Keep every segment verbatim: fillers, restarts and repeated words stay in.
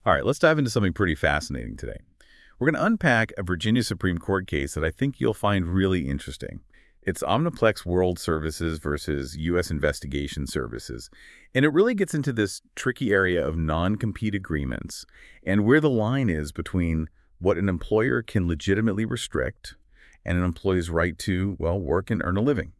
All right, let's dive into something pretty fascinating today. We're going to unpack a Virginia Supreme Court case that I think you'll find really interesting. It's Omniplex World Services versus U S Investigation Services. And it really gets into this tricky area of non-compete agreements and where the line is between what an employer can legitimately restrict and an employee's right to, well, work and earn a living.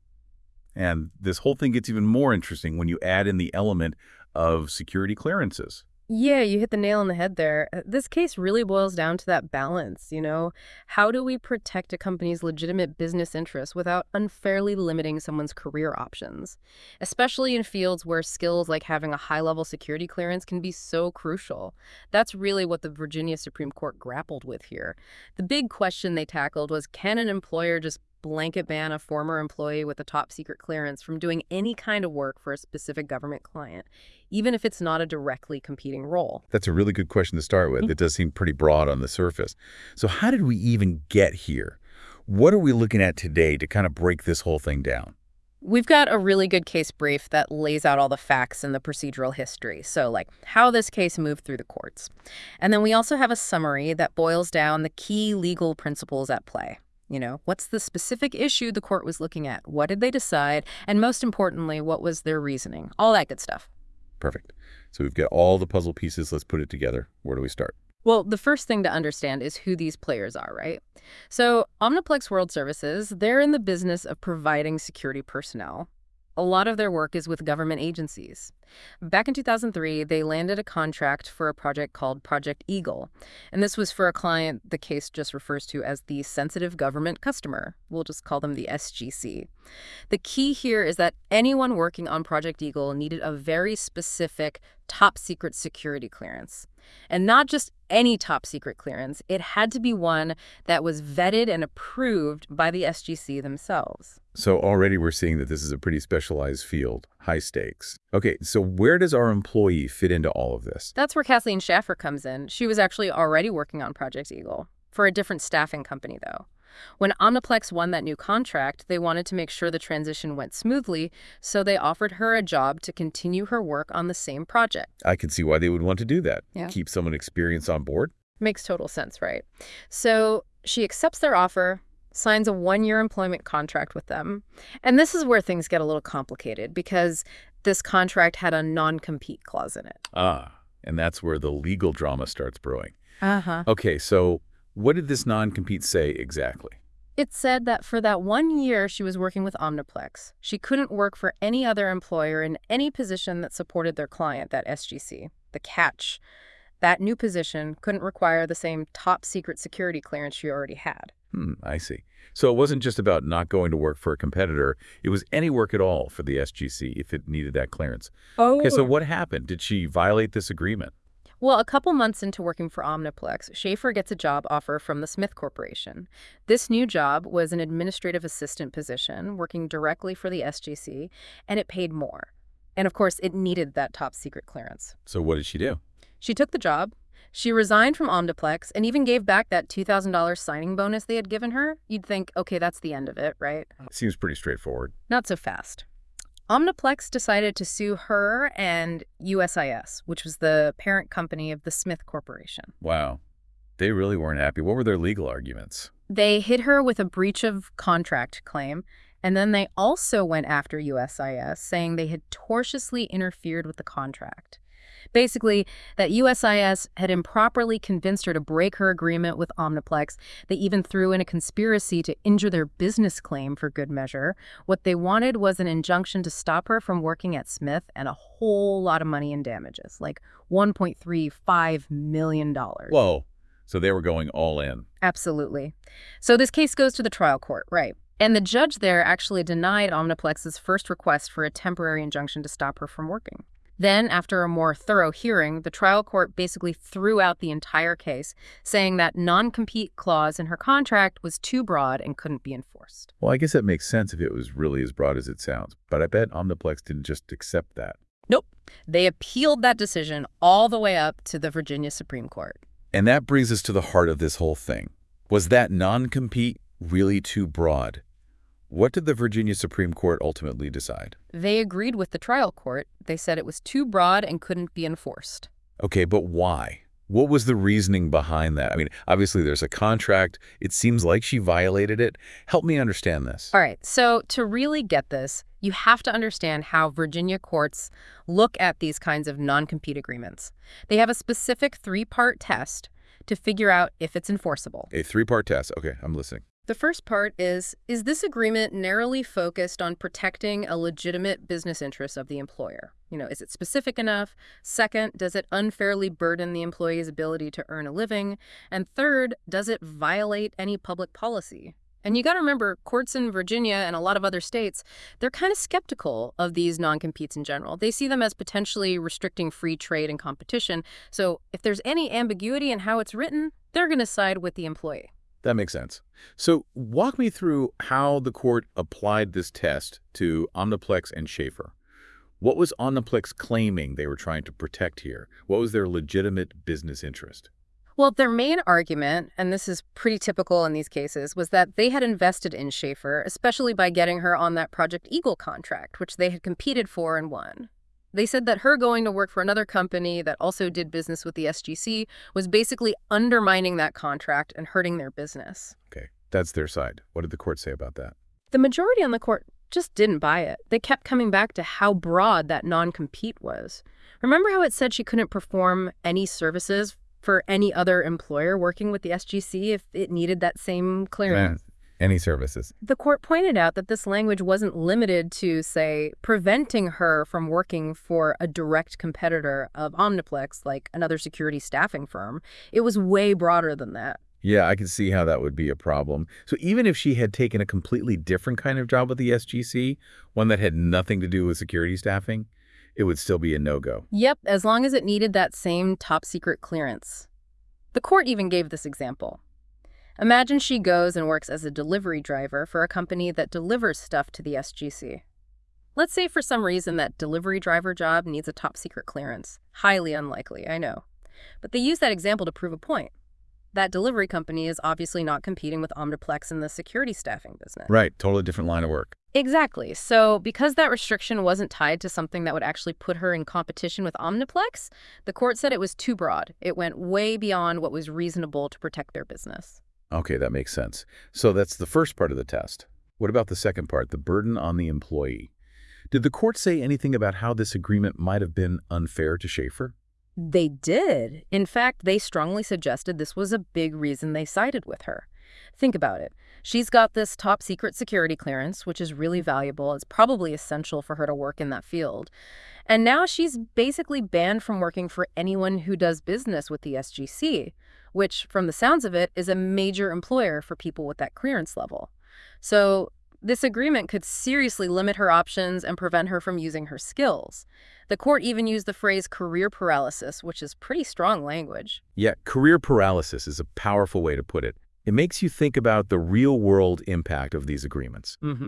And this whole thing gets even more interesting when you add in the element of security clearances. Yeah, you hit the nail on the head there. Uh, This case really boils down to that balance, you know? How do we protect a company's legitimate business interests without unfairly limiting someone's career options? Especially in fields where skills like having a high-level security clearance can be so crucial. That's really what the Virginia Supreme Court grappled with here. The big question they tackled was, can an employer just blanket ban a former employee with a top secret clearance from doing any kind of work for a specific government client, even if it's not a directly competing role? That's a really good question to start with. It does seem pretty broad on the surface. So how did we even get here? What are we looking at today to kind of break this whole thing down? We've got a really good case brief that lays out all the facts and the procedural history, so like how this case moved through the courts. And then we also have a summary that boils down the key legal principles at play. You know, what's the specific issue the court was looking at? What did they decide? And most importantly, what was their reasoning? All that good stuff. Perfect. So we've got all the puzzle pieces. Let's put it together. Where do we start? Well, the first thing to understand is who these players are, right? So Omniplex World Services, they're in the business of providing security personnel. A lot of their work is with government agencies. Back in two thousand three, they landed a contract for a project called Project Eagle. And this was for a client the case just refers to as the Sensitive Government Customer. We'll just call them the S G C. The key here is that anyone working on Project Eagle needed a very specific top secret security clearance. And not just any top secret clearance, it had to be one that was vetted and approved by the S G C themselves. So already we're seeing that this is a pretty specialized field, high stakes. Okay, so where does our employee fit into all of this? That's where Kathleen Schaffer comes in. She was actually already working on Project Eagle, for a different staffing company, though. When Omniplex won that new contract, they wanted to make sure the transition went smoothly, so they offered her a job to continue her work on the same project. I can see why they would want to do that. Yeah. Keep someone experienced on board. Makes total sense, right? So she accepts their offer, signs a one-year employment contract with them. And this is where things get a little complicated because this contract had a non-compete clause in it. Ah, and that's where the legal drama starts brewing. Uh-huh. Okay, so what did this non-compete say exactly? It said that for that one year she was working with Omniplex, she couldn't work for any other employer in any position that supported their client, that S G C. The catch: that new position couldn't require the same top secret security clearance she already had. Hmm, I see. So it wasn't just about not going to work for a competitor. It was any work at all for the S G C if it needed that clearance. Oh. Okay, so what happened? Did she violate this agreement? Well, a couple months into working for Omniplex, Schaefer gets a job offer from the Smith Corporation. This new job was an administrative assistant position working directly for the S G C, and it paid more. And of course, it needed that top secret clearance. So what did she do? She took the job. She resigned from Omniplex and even gave back that two thousand dollars signing bonus they had given her. You'd think, okay, that's the end of it, right? Seems pretty straightforward. Not so fast. Omniplex decided to sue her and U S I S, which was the parent company of the Smith Corporation. Wow. They really weren't happy. What were their legal arguments? They hit her with a breach of contract claim, and then they also went after U S I S, saying they had tortiously interfered with the contract. Basically, that U S I S had improperly convinced her to break her agreement with Omniplex. They even threw in a conspiracy to injure their business claim for good measure. What they wanted was an injunction to stop her from working at Smith and a whole lot of money in damages, like one point three five million dollars. Whoa. So they were going all in. Absolutely. So this case goes to the trial court, right? And the judge there actually denied Omniplex's first request for a temporary injunction to stop her from working. Then, after a more thorough hearing, the trial court basically threw out the entire case, saying that non-compete clause in her contract was too broad and couldn't be enforced. Well, I guess that makes sense if it was really as broad as it sounds. But I bet Omniplex didn't just accept that. Nope. They appealed that decision all the way up to the Virginia Supreme Court. And that brings us to the heart of this whole thing. Was that non-compete really too broad? What did the Virginia Supreme Court ultimately decide? They agreed with the trial court. They said it was too broad and couldn't be enforced. Okay, but why? What was the reasoning behind that? I mean, obviously there's a contract. It seems like she violated it. Help me understand this. All right, so to really get this, you have to understand how Virginia courts look at these kinds of non-compete agreements. They have a specific three-part test to figure out if it's enforceable. A three-part test. Okay, I'm listening. The first part is, is this agreement narrowly focused on protecting a legitimate business interest of the employer? You know, is it specific enough? Second, does it unfairly burden the employee's ability to earn a living? And third, does it violate any public policy? And you got to remember, courts in Virginia and a lot of other states, they're kind of skeptical of these non-competes in general. They see them as potentially restricting free trade and competition. So if there's any ambiguity in how it's written, they're going to side with the employee. That makes sense. So walk me through how the court applied this test to Omniplex and Schaefer. What was Omniplex claiming they were trying to protect here? What was their legitimate business interest? Well, their main argument, and this is pretty typical in these cases, was that they had invested in Schaefer, especially by getting her on that Project Eagle contract, which they had competed for and won. They said that her going to work for another company that also did business with the S G C was basically undermining that contract and hurting their business. Okay, that's their side. What did the court say about that? The majority on the court just didn't buy it. They kept coming back to how broad that non-compete was. Remember how it said she couldn't perform any services for any other employer working with the S G C if it needed that same clearance? Any services. The court pointed out that this language wasn't limited to, say, preventing her from working for a direct competitor of Omniplex, like another security staffing firm. It was way broader than that. Yeah, I can see how that would be a problem. So even if she had taken a completely different kind of job with the S G C, one that had nothing to do with security staffing, it would still be a no-go. Yep, as long as it needed that same top-secret clearance. The court even gave this example. Imagine she goes and works as a delivery driver for a company that delivers stuff to the S G C. Let's say for some reason that delivery driver job needs a top-secret clearance. Highly unlikely, I know. But they use that example to prove a point. That delivery company is obviously not competing with Omniplex in the security staffing business. Right, totally different line of work. Exactly. So because that restriction wasn't tied to something that would actually put her in competition with Omniplex, the court said it was too broad. It went way beyond what was reasonable to protect their business. Okay, that makes sense. So that's the first part of the test. What about the second part, the burden on the employee? Did the court say anything about how this agreement might have been unfair to Schaefer? They did. In fact, they strongly suggested this was a big reason they sided with her. Think about it. She's got this top secret security clearance, which is really valuable. It's probably essential for her to work in that field. And now she's basically banned from working for anyone who does business with the S G C, which, from the sounds of it, is a major employer for people with that clearance level. So this agreement could seriously limit her options and prevent her from using her skills. The court even used the phrase career paralysis, which is pretty strong language. Yeah, career paralysis is a powerful way to put it. It makes you think about the real-world impact of these agreements. Mm-hmm.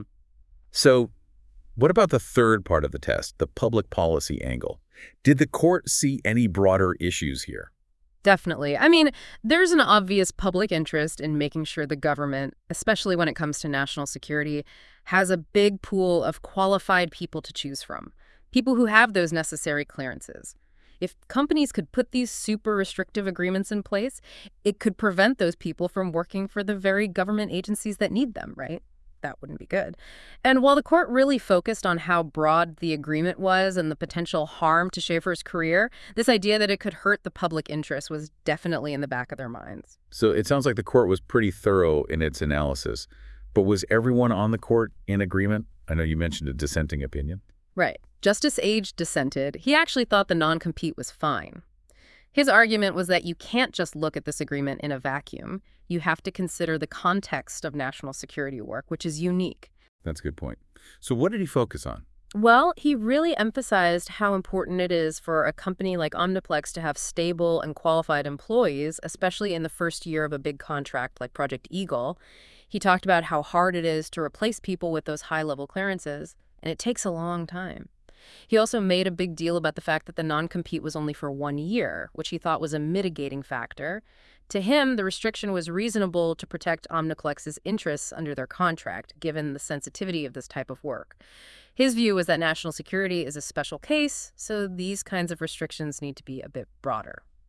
So what about the third part of the test, the public policy angle? Did the court see any broader issues here? Definitely. I mean, there's an obvious public interest in making sure the government, especially when it comes to national security, has a big pool of qualified people to choose from, people who have those necessary clearances. If companies could put these super restrictive agreements in place, it could prevent those people from working for the very government agencies that need them, right? That wouldn't be good. And while the court really focused on how broad the agreement was and the potential harm to Schaefer's career, this idea that it could hurt the public interest was definitely in the back of their minds. So it sounds like the court was pretty thorough in its analysis. But was everyone on the court in agreement? I know you mentioned a dissenting opinion. Right. Justice Age dissented. He actually thought the non-compete was fine. His argument was that you can't just look at this agreement in a vacuum. You have to consider the context of national security work, which is unique. That's a good point. So what did he focus on? Well, he really emphasized how important it is for a company like Omniplex to have stable and qualified employees, especially in the first year of a big contract like Project Eagle. He talked about how hard it is to replace people with those high-level clearances, and it takes a long time. He also made a big deal about the fact that the non-compete was only for one year, which he thought was a mitigating factor. To him, the restriction was reasonable to protect Omniplex's interests under their contract, given the sensitivity of this type of work. His view was that national security is a special case, so these kinds of restrictions need to be a bit broader.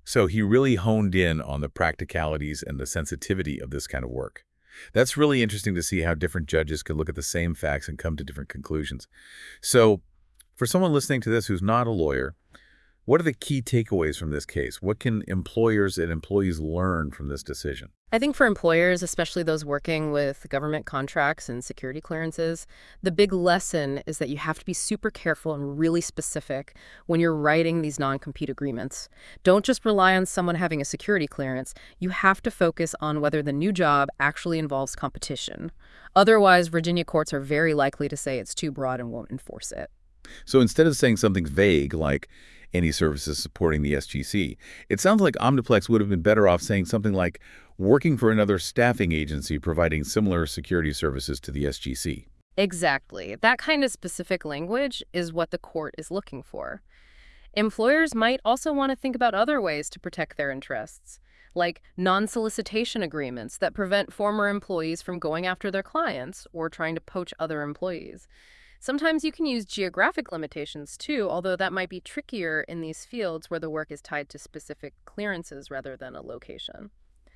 So he really honed in on the practicalities and the sensitivity of this kind of work. That's really interesting to see how different judges could look at the same facts and come to different conclusions. So for someone listening to this who's not a lawyer, what are the key takeaways from this case? What can employers and employees learn from this decision? I think for employers, especially those working with government contracts and security clearances, the big lesson is that you have to be super careful and really specific when you're writing these non-compete agreements. Don't just rely on someone having a security clearance. You have to focus on whether the new job actually involves competition. Otherwise, Virginia courts are very likely to say it's too broad and won't enforce it. So instead of saying something vague like any services supporting the S G C, it sounds like Omniplex would have been better off saying something like working for another staffing agency providing similar security services to the S G C. Exactly. That kind of specific language is what the court is looking for. Employers might also want to think about other ways to protect their interests, like non-solicitation agreements that prevent former employees from going after their clients or trying to poach other employees. Sometimes you can use geographic limitations too, although that might be trickier in these fields where the work is tied to specific clearances rather than a location.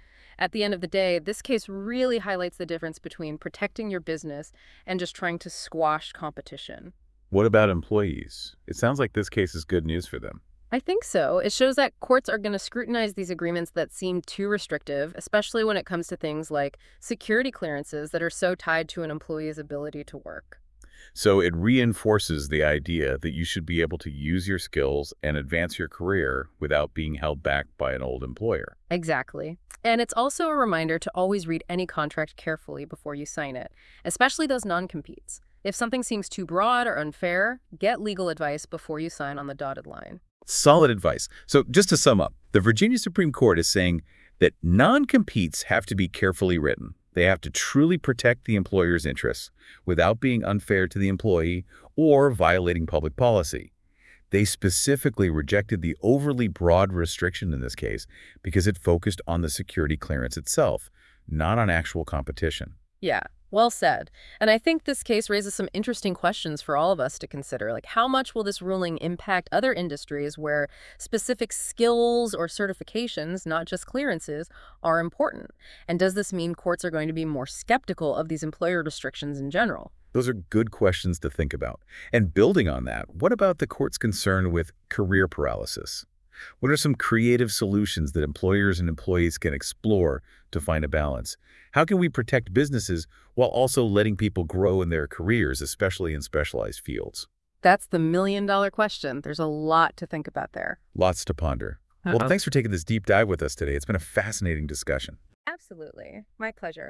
At the end of the day, this case really highlights the difference between protecting your business and just trying to squash competition. What about employees? It sounds like this case is good news for them. I think so. It shows that courts are going to scrutinize these agreements that seem too restrictive, especially when it comes to things like security clearances that are so tied to an employee's ability to work. So it reinforces the idea that you should be able to use your skills and advance your career without being held back by an old employer. Exactly. And it's also a reminder to always read any contract carefully before you sign it, especially those non-competes. If something seems too broad or unfair, get legal advice before you sign on the dotted line. Solid advice. So just to sum up, the Virginia Supreme Court is saying that non-competes have to be carefully written. They have to truly protect the employer's interests without being unfair to the employee or violating public policy. They specifically rejected the overly broad restriction in this case because it focused on the security clearance itself, not on actual competition. Yeah, well said. And I think this case raises some interesting questions for all of us to consider. Like, how much will this ruling impact other industries where specific skills or certifications, not just clearances, are important? And does this mean courts are going to be more skeptical of these employer restrictions in general? Those are good questions to think about. And building on that, what about the court's concern with career paralysis? What are some creative solutions that employers and employees can explore to find a balance? How can we protect businesses while also letting people grow in their careers, especially in specialized fields? That's the million-dollar question. There's a lot to think about there. Lots to ponder. Uh-oh. Well, thanks for taking this deep dive with us today. It's been a fascinating discussion. Absolutely. My pleasure.